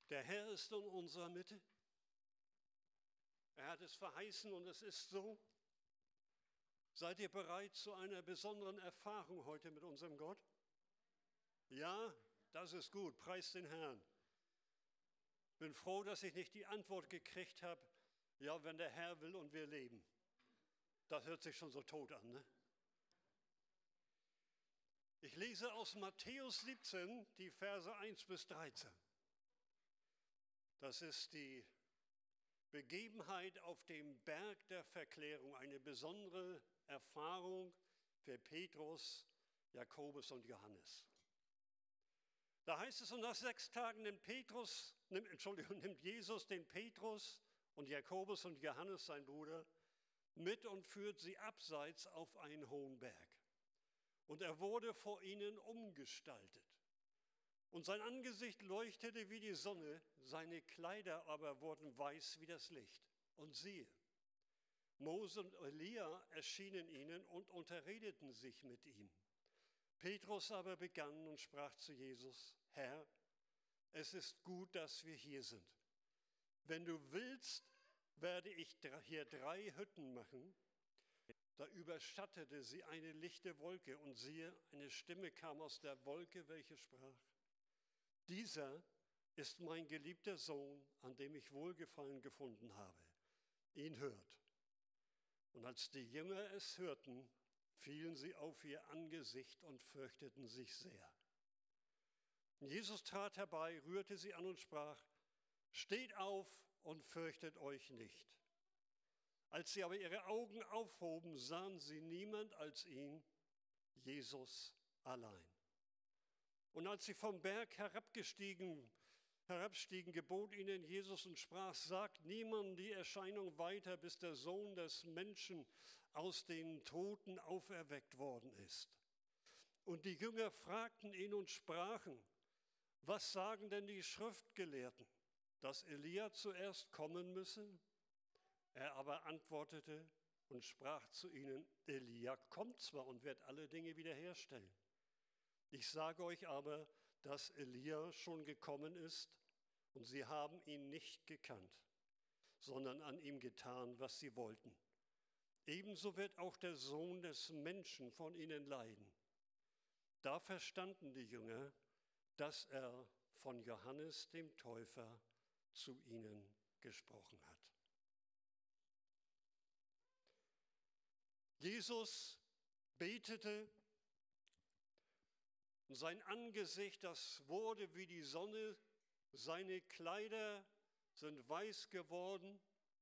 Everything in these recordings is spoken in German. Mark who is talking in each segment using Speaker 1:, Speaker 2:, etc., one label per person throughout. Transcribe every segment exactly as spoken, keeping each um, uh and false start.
Speaker 1: Der Herr ist in unserer Mitte. Er hat es verheißen und es ist so. Seid ihr bereit zu einer besonderen Erfahrung heute mit unserem Gott? Ja, das ist gut. Preist den Herrn. Ich bin froh, dass ich nicht die Antwort gekriegt habe, ja, wenn der Herr will und wir leben. Das hört sich schon so tot an, ne? Ich lese aus Matthäus siebzehn die Verse eins bis dreizehn. Das ist die Begebenheit auf dem Berg der Verklärung, eine besondere Erfahrung für Petrus, Jakobus und Johannes. Da heißt es, und nach sechs Tagen nimmt Petrus, nimmt, Entschuldigung, nimmt Jesus den Petrus und Jakobus und Johannes, sein Bruder, mit und führt sie abseits auf einen hohen Berg. Und er wurde vor ihnen umgestaltet. Und sein Angesicht leuchtete wie die Sonne, seine Kleider aber wurden weiß wie das Licht. Und siehe, Mose und Elia erschienen ihnen und unterredeten sich mit ihm. Petrus aber begann und sprach zu Jesus: Herr, es ist gut, dass wir hier sind. Wenn du willst, werde ich hier drei Hütten machen. Da überschattete sie eine lichte Wolke, und siehe, eine Stimme kam aus der Wolke, welche sprach: Dieser ist mein geliebter Sohn, an dem ich Wohlgefallen gefunden habe. Ihn hört. Und als die Jünger es hörten, fielen sie auf ihr Angesicht und fürchteten sich sehr. Jesus trat herbei, rührte sie an und sprach: Steht auf und fürchtet euch nicht. Als sie aber ihre Augen aufhoben, sahen sie niemand als ihn, Jesus allein. Und als sie vom Berg herabgestiegen, herabstiegen, gebot ihnen Jesus und sprach: Sagt niemandem die Erscheinung weiter, bis der Sohn des Menschen aus den Toten auferweckt worden ist. Und die Jünger fragten ihn und sprachen: Was sagen denn die Schriftgelehrten, dass Elia zuerst kommen müsse? Er aber antwortete und sprach zu ihnen: Elia kommt zwar und wird alle Dinge wiederherstellen. Ich sage euch aber, dass Elia schon gekommen ist, und sie haben ihn nicht gekannt, sondern an ihm getan, was sie wollten. Ebenso wird auch der Sohn des Menschen von ihnen leiden. Da verstanden die Jünger, dass er von Johannes dem Täufer zu ihnen gesprochen hat. Jesus betete, und sein Angesicht, das wurde wie die Sonne, seine Kleider sind weiß geworden.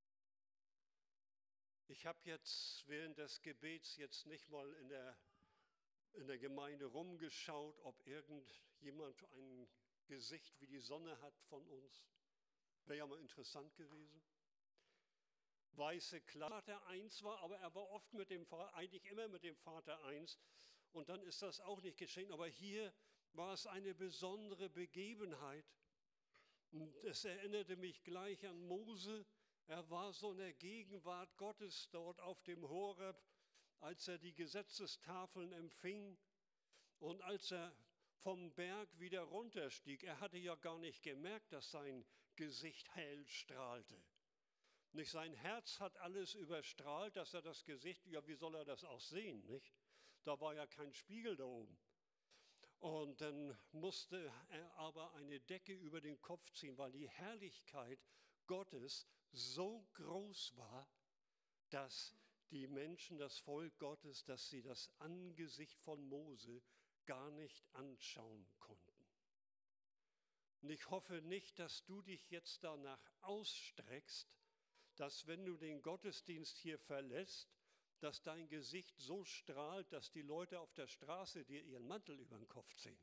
Speaker 1: Ich habe jetzt während des Gebets jetzt nicht mal in der, in der Gemeinde rumgeschaut, ob irgendjemand ein Gesicht wie die Sonne hat von uns. Wäre ja mal interessant gewesen. Weiße Kleider, der eins war, aber er war oft mit dem Vater, eigentlich immer mit dem Vater eins. Und dann ist das auch nicht geschehen. Aber hier war es eine besondere Begebenheit. Und es erinnerte mich gleich an Mose. Er war so in der Gegenwart Gottes dort auf dem Horeb, als er die Gesetzestafeln empfing und als er vom Berg wieder runterstieg. Er hatte ja gar nicht gemerkt, dass sein Gesicht hell strahlte. Nicht sein Herz hat alles überstrahlt, dass er das Gesicht, ja, wie soll er das auch sehen, nicht? Da war ja kein Spiegel da oben. Und dann musste er aber eine Decke über den Kopf ziehen, weil die Herrlichkeit Gottes so groß war, dass die Menschen, das Volk Gottes, dass sie das Angesicht von Mose gar nicht anschauen konnten. Und ich hoffe nicht, dass du dich jetzt danach ausstreckst, dass wenn du den Gottesdienst hier verlässt, dass dein Gesicht so strahlt, dass die Leute auf der Straße dir ihren Mantel über den Kopf ziehen.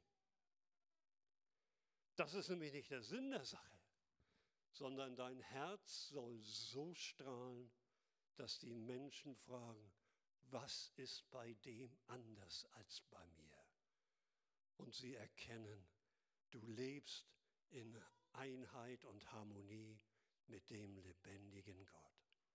Speaker 1: Das ist nämlich nicht der Sinn der Sache, sondern dein Herz soll so strahlen, dass die Menschen fragen: Was ist bei dem anders als bei mir? Und sie erkennen, du lebst in Einheit und Harmonie mit dem lebendigen Gott.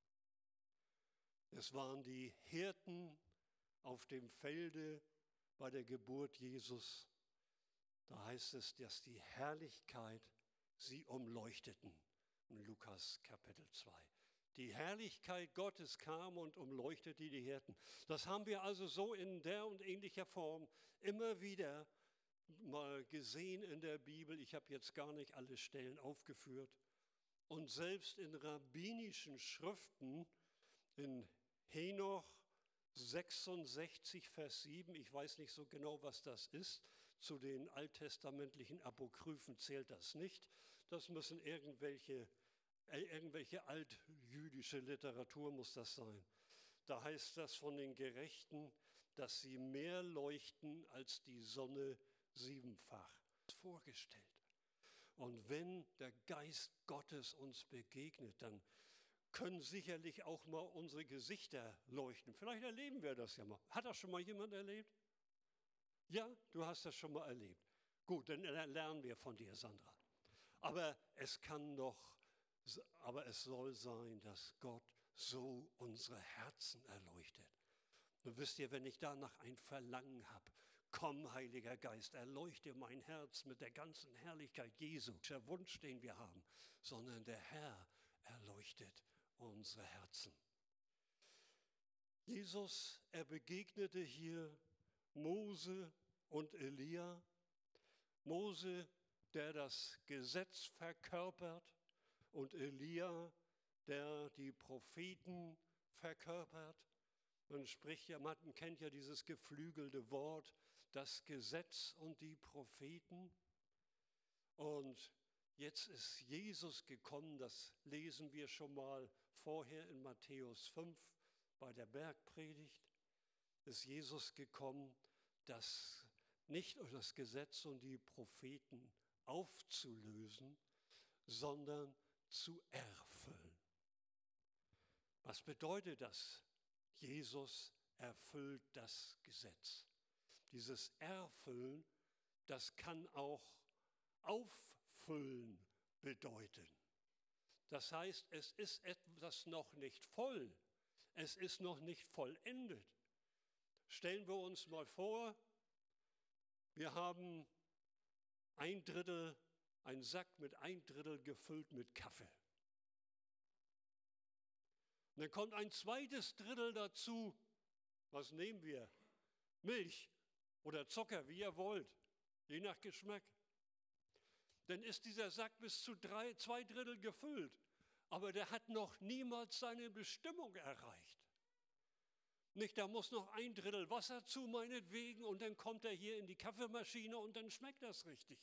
Speaker 1: Es waren die Hirten auf dem Felde bei der Geburt Jesus. Da heißt es, dass die Herrlichkeit sie umleuchteten. In Lukas Kapitel zwei. Die Herrlichkeit Gottes kam und umleuchtete die Hirten. Das haben wir also so in der und ähnlicher Form immer wieder mal gesehen in der Bibel. Ich habe jetzt gar nicht alle Stellen aufgeführt. Und selbst in rabbinischen Schriften, in Henoch sechsundsechzig, Vers sieben, ich weiß nicht so genau, was das ist, zu den alttestamentlichen Apokryphen zählt das nicht. Das müssen irgendwelche, äh, irgendwelche altjüdische Literatur muss das sein. Da heißt das von den Gerechten, dass sie mehr leuchten als die Sonne siebenfach. Vorgestellt. Und wenn der Geist Gottes uns begegnet, dann können sicherlich auch mal unsere Gesichter leuchten. Vielleicht erleben wir das ja mal. Hat das schon mal jemand erlebt? Ja, du hast das schon mal erlebt. Gut, dann lernen wir von dir, Sandra. Aber es kann doch, aber es soll sein, dass Gott so unsere Herzen erleuchtet. Und wisst ihr, wenn ich danach ein Verlangen habe, komm, Heiliger Geist, erleuchte mein Herz mit der ganzen Herrlichkeit Jesu. Der Wunsch, den wir haben, sondern der Herr erleuchtet unsere Herzen. Jesus, er begegnete hier Mose und Elia. Mose, der das Gesetz verkörpert, und Elia, der die Propheten verkörpert. Man spricht ja, man kennt ja dieses geflügelte Wort, das Gesetz und die Propheten. Und jetzt ist Jesus gekommen, das lesen wir schon mal vorher in Matthäus fünf bei der Bergpredigt. Ist Jesus gekommen, das nicht das Gesetz und die Propheten aufzulösen, sondern zu erfüllen. Was bedeutet das? Jesus erfüllt das Gesetz. Dieses Erfüllen, das kann auch auffüllen bedeuten. Das heißt, es ist etwas noch nicht voll. Es ist noch nicht vollendet. Stellen wir uns mal vor, wir haben ein Drittel, einen Sack mit ein Drittel gefüllt mit Kaffee. Und dann kommt ein zweites Drittel dazu. Was nehmen wir? Milch oder Zucker, wie ihr wollt, je nach Geschmack. Dann ist dieser Sack bis zu drei, zwei Drittel gefüllt. Aber der hat noch niemals seine Bestimmung erreicht. Nicht, da muss noch ein Drittel Wasser zu, meinetwegen, und dann kommt er hier in die Kaffeemaschine und dann schmeckt das richtig.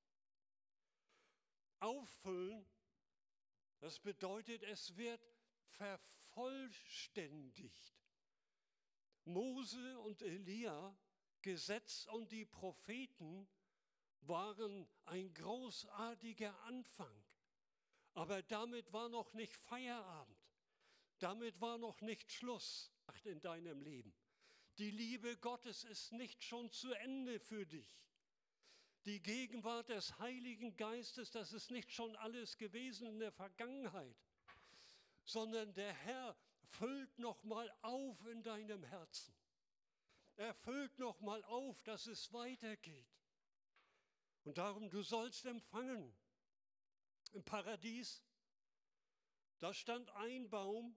Speaker 1: Auffüllen, das bedeutet, es wird vervollständigt. Mose und Elia, Gesetz und die Propheten waren ein großartiger Anfang. Aber damit war noch nicht Feierabend. Damit war noch nicht Schluss in deinem Leben. Die Liebe Gottes ist nicht schon zu Ende für dich. Die Gegenwart des Heiligen Geistes, das ist nicht schon alles gewesen in der Vergangenheit, sondern der Herr füllt noch mal auf in deinem Herzen. Er füllt noch mal auf, dass es weitergeht. Und darum, du sollst empfangen. Im Paradies, da stand ein Baum.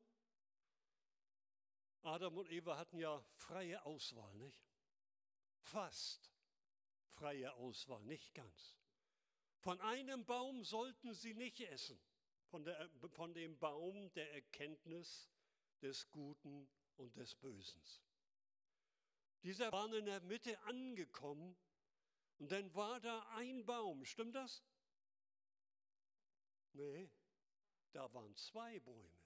Speaker 1: Adam und Eva hatten ja freie Auswahl, nicht? Fast freie Auswahl, nicht ganz. Von einem Baum sollten sie nicht essen, von, der, von dem Baum der Erkenntnis des Guten und des Bösen. Dieser war in der Mitte angekommen und dann war da ein Baum, stimmt das? Nee, da waren zwei Bäume.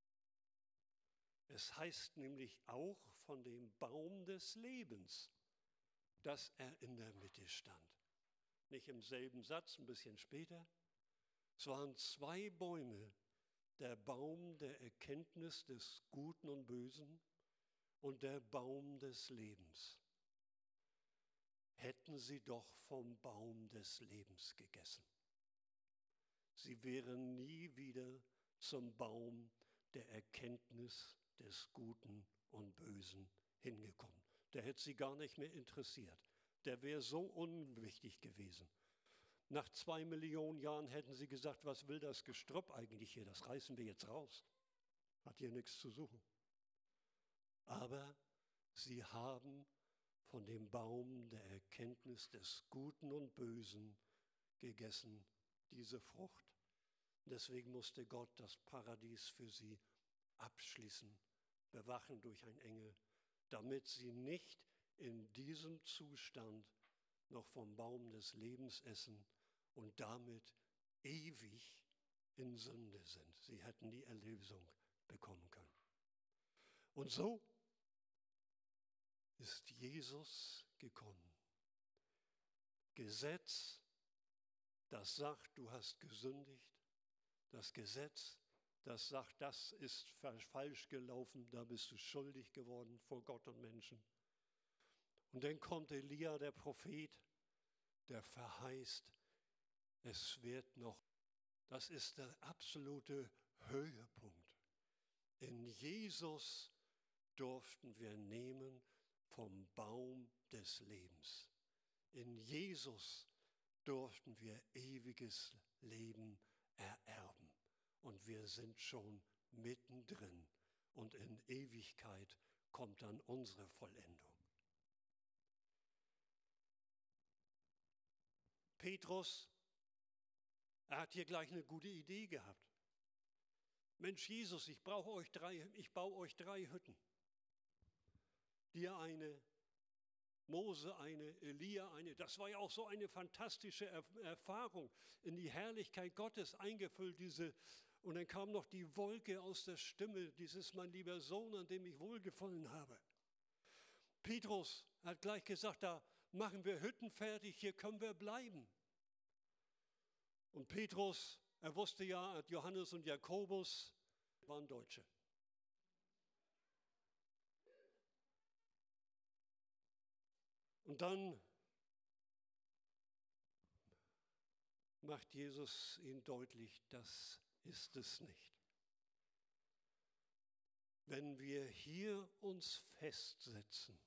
Speaker 1: Es heißt nämlich auch von dem Baum des Lebens, dass er in der Mitte stand. Nicht im selben Satz, ein bisschen später. Es waren zwei Bäume, der Baum der Erkenntnis des Guten und Bösen und der Baum des Lebens. Hätten sie doch vom Baum des Lebens gegessen. Sie wären nie wieder zum Baum der Erkenntnis des Guten und Bösen hingekommen. Der hätte sie gar nicht mehr interessiert. Der wäre so unwichtig gewesen. Nach zwei Millionen Jahren hätten sie gesagt, was will das Gestrüpp eigentlich hier? Das reißen wir jetzt raus. Hat hier nichts zu suchen. Aber sie haben von dem Baum der Erkenntnis des Guten und Bösen gegessen, diese Frucht. Deswegen musste Gott das Paradies für sie abschließen, bewachen durch einen Engel, damit sie nicht in diesem Zustand noch vom Baum des Lebens essen und damit ewig in Sünde sind. Sie hätten die Erlösung bekommen können. Und so ist Jesus gekommen. Gesetz, das sagt, du hast gesündigt. Das Gesetz, das sagt, das ist falsch gelaufen, da bist du schuldig geworden vor Gott und Menschen. Und dann kommt Elia, der Prophet, der verheißt, es wird noch. Das ist der absolute Höhepunkt. In Jesus durften wir nehmen vom Baum des Lebens. In Jesus durften wir ewiges Leben ererben. Und wir sind schon mittendrin. Und in Ewigkeit kommt dann unsere Vollendung. Petrus, er hat hier gleich eine gute Idee gehabt. Mensch, Jesus, ich brauche euch drei, ich baue euch drei Hütten. Dir eine, Mose eine, Elia eine. Das war ja auch so eine fantastische Erfahrung, in die Herrlichkeit Gottes eingefüllt. Diese, und dann kam noch die Wolke aus der Stimme, dieses mein lieber Sohn, an dem ich wohlgefallen habe. Petrus hat gleich gesagt, da machen wir Hütten fertig, hier können wir bleiben. Und Petrus, er wusste ja, Johannes und Jakobus waren Deutsche. Und dann macht Jesus ihn deutlich, das ist es nicht. Wenn wir hier uns festsetzen,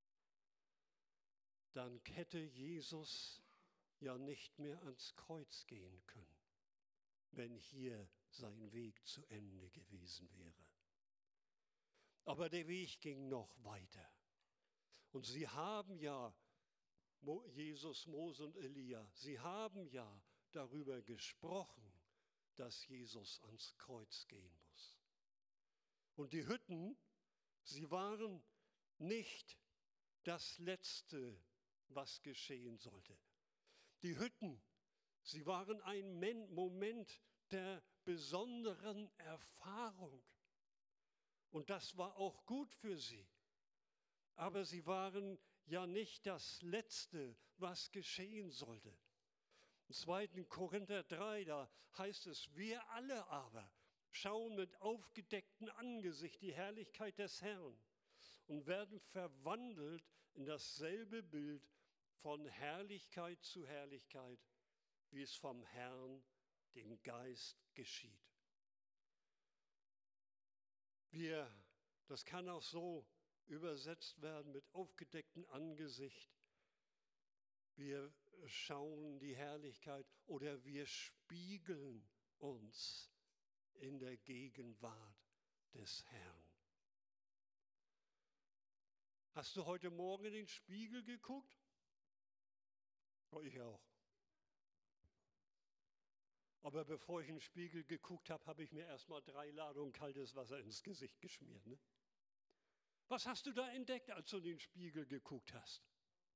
Speaker 1: dann hätte Jesus ja nicht mehr ans Kreuz gehen können, wenn hier sein Weg zu Ende gewesen wäre. Aber der Weg ging noch weiter. Und sie haben ja, Jesus, Mose und Elia, sie haben ja darüber gesprochen, dass Jesus ans Kreuz gehen muss. Und die Hütten, sie waren nicht das Letzte, was geschehen sollte. Die Hütten, sie waren ein Moment der besonderen Erfahrung. Und das war auch gut für sie. Aber sie waren ja nicht das Letzte, was geschehen sollte. Im zweiten Korinther drei, da heißt es, wir alle aber schauen mit aufgedecktem Angesicht die Herrlichkeit des Herrn und werden verwandelt in dasselbe Bild von Herrlichkeit zu Herrlichkeit, wie es vom Herrn, dem Geist, geschieht. Wir, das kann auch so übersetzt werden mit aufgedecktem Angesicht. Wir schauen die Herrlichkeit oder wir spiegeln uns in der Gegenwart des Herrn. Hast du heute Morgen in den Spiegel geguckt? Oh, ich auch. Aber bevor ich in den Spiegel geguckt habe, habe ich mir erstmal drei Ladungen kaltes Wasser ins Gesicht geschmiert. Ne? Was hast du da entdeckt, als du in den Spiegel geguckt hast?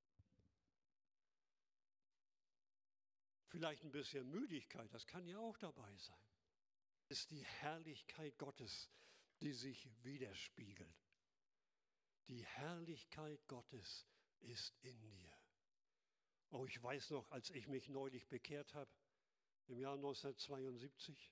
Speaker 1: Vielleicht ein bisschen Müdigkeit, das kann ja auch dabei sein. Es ist die Herrlichkeit Gottes, die sich widerspiegelt. Die Herrlichkeit Gottes ist in dir. Oh, ich weiß noch, als ich mich neulich bekehrt habe, im Jahr neunzehnhundertzweiundsiebzig,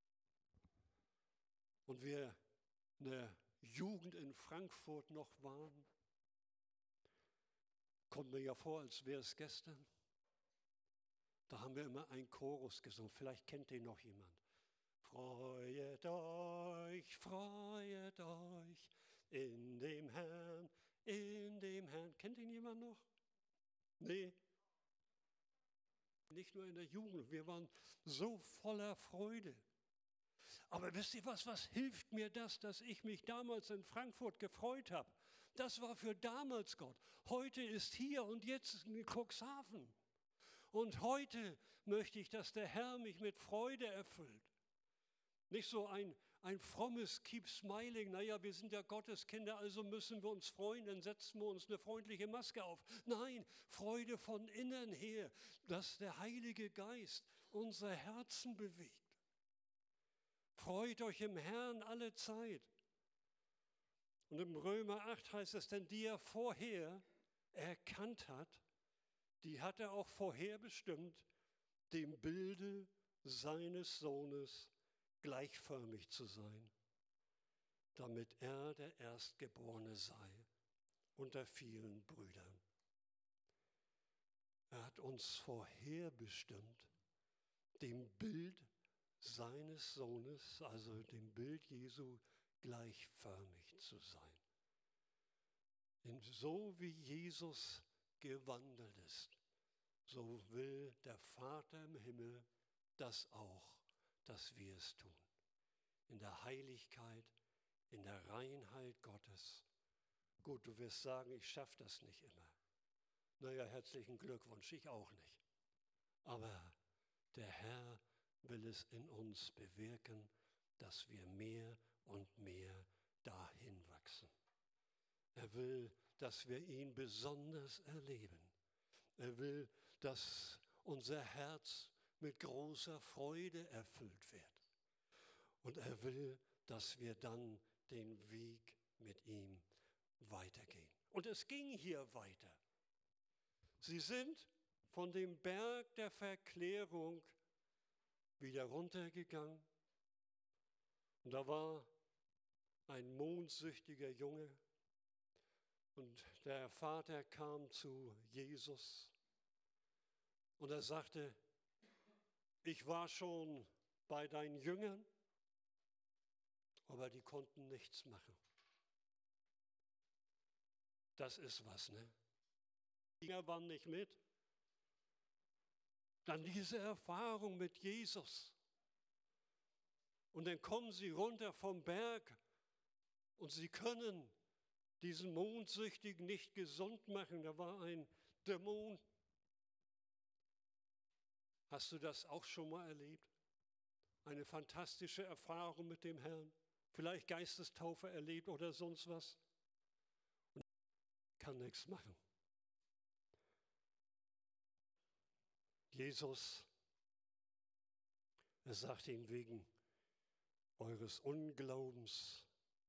Speaker 1: und wir in der Jugend in Frankfurt noch waren, kommt mir ja vor, als wäre es gestern. Da haben wir immer einen Chorus gesungen, vielleicht kennt den noch jemand. Freuet euch, freuet euch in dem Herrn, in dem Herrn. Kennt ihn jemand noch? Nee. Nicht nur in der Jugend, wir waren so voller Freude. Aber wisst ihr was, was hilft mir das, dass ich mich damals in Frankfurt gefreut habe? Das war für damals Gott. Heute ist hier und jetzt in Cuxhaven. Und heute möchte ich, dass der Herr mich mit Freude erfüllt. Nicht so ein, ein frommes Keep Smiling, naja, wir sind ja Gottes Kinder, also müssen wir uns freuen, dann setzen wir uns eine freundliche Maske auf. Nein, Freude von innen her, dass der Heilige Geist unsere Herzen bewegt. Freut euch im Herrn alle Zeit. Und im Römer acht heißt es, denn die er vorher erkannt hat, die hat er auch vorherbestimmt, dem Bilde seines Sohnes gleichförmig zu sein, damit er der Erstgeborene sei unter vielen Brüdern. Er hat uns vorherbestimmt, dem Bild seines Sohnes, also dem Bild Jesu, gleichförmig zu sein. Denn so wie Jesus gewandelt ist, so will der Vater im Himmel das auch, dass wir es tun. In der Heiligkeit, in der Reinheit Gottes. Gut, du wirst sagen, ich schaffe das nicht immer. Naja, herzlichen Glückwunsch, ich auch nicht. Aber der Herr will es in uns bewirken, dass wir mehr und mehr dahin wachsen. Er will, dass wir ihn besonders erleben. Er will, dass unser Herz mit großer Freude erfüllt wird. Und er will, dass wir dann den Weg mit ihm weitergehen. Und es ging hier weiter. Sie sind von dem Berg der Verklärung wieder runtergegangen. Und da war ein mondsüchtiger Junge. Und der Vater kam zu Jesus. Und er sagte, ich war schon bei deinen Jüngern, aber die konnten nichts machen. Das ist was, ne? Die Jünger waren nicht mit. Dann diese Erfahrung mit Jesus. Und dann kommen sie runter vom Berg und sie können diesen Mondsüchtigen nicht gesund machen. Da war ein Dämon. Hast du das auch schon mal erlebt? Eine fantastische Erfahrung mit dem Herrn? Vielleicht Geistestaufe erlebt oder sonst was? Und kann nichts machen. Jesus, er sagt ihm, wegen eures Unglaubens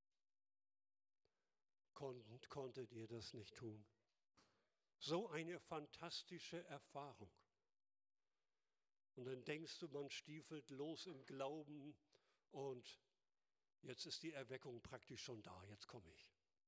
Speaker 1: konnt, konntet ihr das nicht tun. So eine fantastische Erfahrung. Und dann denkst du, man stiefelt los im Glauben und jetzt ist die Erweckung praktisch schon da, jetzt komme ich.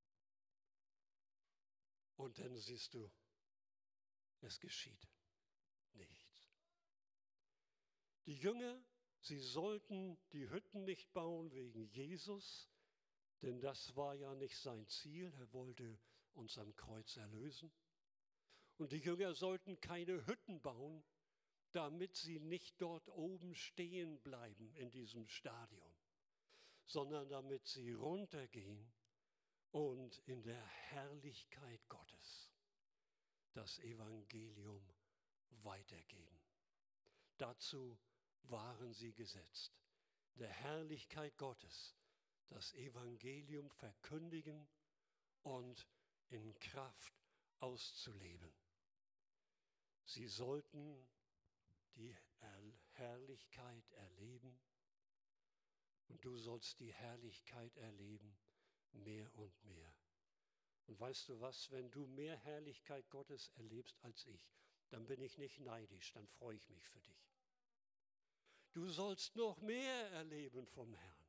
Speaker 1: Und dann siehst du, es geschieht nichts. Die Jünger, sie sollten die Hütten nicht bauen wegen Jesus, denn das war ja nicht sein Ziel. Er wollte uns am Kreuz erlösen. Und die Jünger sollten keine Hütten bauen, damit sie nicht dort oben stehen bleiben in diesem Stadion, sondern damit sie runtergehen und in der Herrlichkeit Gottes das Evangelium weitergeben. Dazu waren sie gesetzt, der Herrlichkeit Gottes das Evangelium verkündigen und in Kraft auszuleben. Sie sollten die Herrlichkeit erleben und du sollst die Herrlichkeit erleben, mehr und mehr. Und weißt du was, wenn du mehr Herrlichkeit Gottes erlebst als ich, dann bin ich nicht neidisch, dann freue ich mich für dich. Du sollst noch mehr erleben vom Herrn.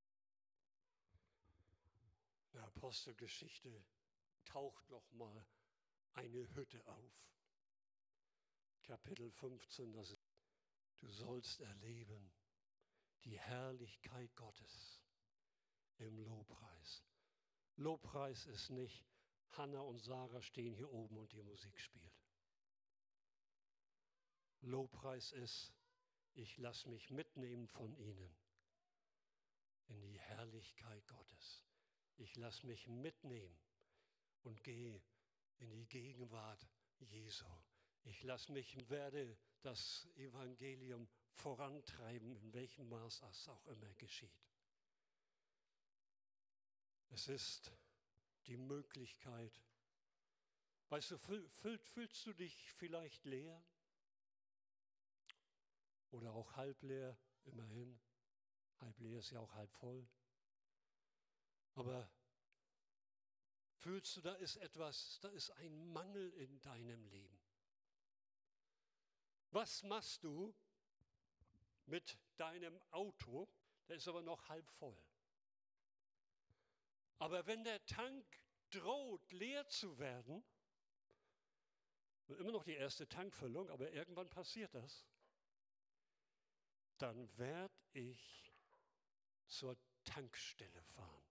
Speaker 1: In der Apostelgeschichte taucht noch mal eine Hütte auf. Kapitel fünfzehn, das ist, du sollst erleben die Herrlichkeit Gottes im Lobpreis. Lobpreis ist nicht, Hannah und Sarah stehen hier oben und die Musik spielt. Lobpreis ist, ich lasse mich mitnehmen von ihnen in die Herrlichkeit Gottes. Ich lasse mich mitnehmen und gehe in die Gegenwart Jesu. Ich lasse mich, werde das Evangelium vorantreiben, in welchem Maß es auch immer geschieht. Es ist die Möglichkeit, weißt du, fühl, fühlst du dich vielleicht leer oder auch halb leer, immerhin. Halb leer ist ja auch halb voll. Aber fühlst du, da ist etwas, da ist ein Mangel in deinem Leben. Was machst du mit deinem Auto? Der ist aber noch halb voll. Aber wenn der Tank droht, leer zu werden, immer noch die erste Tankfüllung, aber irgendwann passiert das, dann werde ich zur Tankstelle fahren.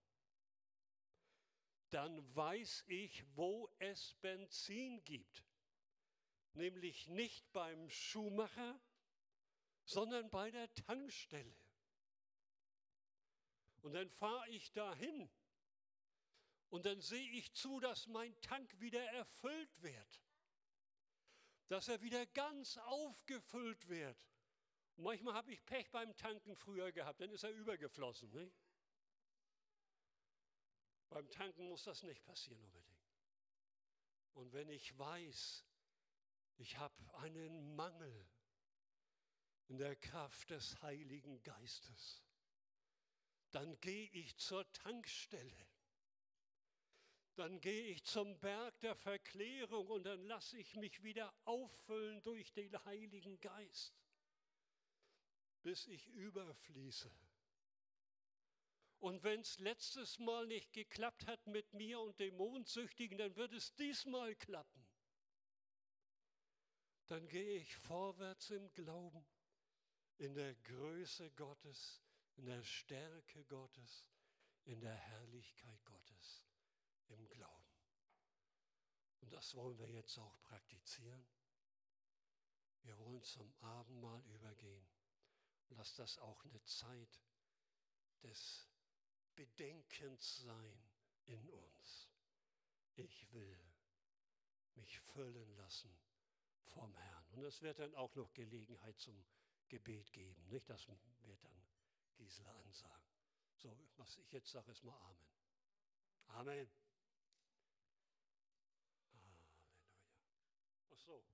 Speaker 1: Dann weiß ich, wo es Benzin gibt. Nämlich nicht beim Schuhmacher, sondern bei der Tankstelle. Und dann fahre ich dahin und dann sehe ich zu, dass mein Tank wieder erfüllt wird. Dass er wieder ganz aufgefüllt wird. Und manchmal habe ich Pech beim Tanken früher gehabt, dann ist er übergeflossen. Nicht? Beim Tanken muss das nicht passieren unbedingt. Und wenn ich weiß, ich habe einen Mangel in der Kraft des Heiligen Geistes, dann gehe ich zur Tankstelle. Dann gehe ich zum Berg der Verklärung und dann lasse ich mich wieder auffüllen durch den Heiligen Geist, bis ich überfließe. Und wenn es letztes Mal nicht geklappt hat mit mir und dem Mondsüchtigen, dann wird es diesmal klappen. Dann gehe ich vorwärts im Glauben, in der Größe Gottes, in der Stärke Gottes, in der Herrlichkeit Gottes, im Glauben. Und das wollen wir jetzt auch praktizieren. Wir wollen zum Abendmahl übergehen. Lass das auch eine Zeit des Bedenkens sein in uns. Ich will mich füllen lassen vom Herrn. Und es wird dann auch noch Gelegenheit zum Gebet geben. Nicht, das wird dann Gisela ansagen. So, was ich jetzt sage, ist mal Amen. Amen.